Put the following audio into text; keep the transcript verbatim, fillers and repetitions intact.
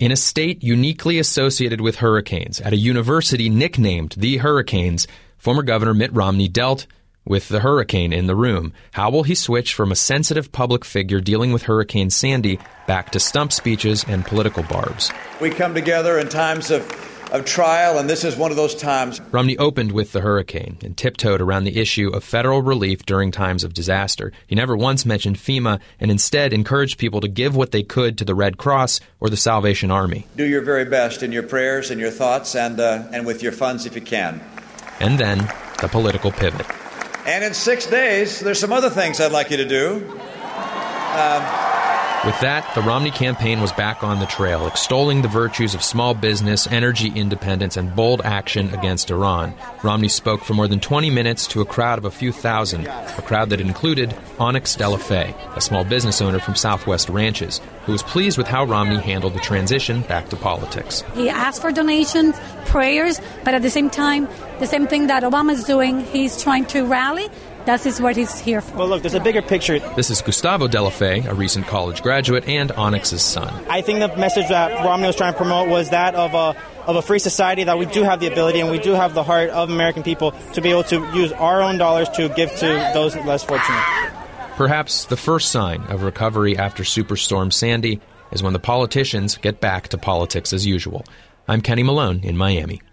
In a state uniquely associated with hurricanes, at a university nicknamed the Hurricanes, former Governor Mitt Romney dealt with the hurricane in the room. How will he switch from a sensitive public figure dealing with Hurricane Sandy back to stump speeches and political barbs? We come together in times of, of trial, and this is one of those times. Romney opened with the hurricane and tiptoed around the issue of federal relief during times of disaster. He never once mentioned FEMA and instead encouraged people to give what they could to the Red Cross or the Salvation Army. Do your very best in your prayers and your thoughts and, uh, and with your funds if you can. And then the political pivot. And in six days, there's some other things I'd like you to do. Um, With that, the Romney campaign was back on the trail, extolling the virtues of small business, energy independence, and bold action against Iran. Romney spoke for more than twenty minutes to a crowd of a few thousand, a crowd that included Onyx Della Fe, a small business owner from Southwest Ranches, who was pleased with how Romney handled the transition back to politics. He asked for donations, prayers, but at the same time, the same thing that Obama is doing, he's trying to rally. That is what he's here for. Well, look, there's a bigger picture. This is Gustavo Della Fe, a recent college graduate and Onyx's son. I think the message that Romney was trying to promote was that of a of a free society, that we do have the ability and we do have the heart of American people to be able to use our own dollars to give to those less fortunate. Perhaps the first sign of recovery after Superstorm Sandy is when the politicians get back to politics as usual. I'm Kenny Malone in Miami.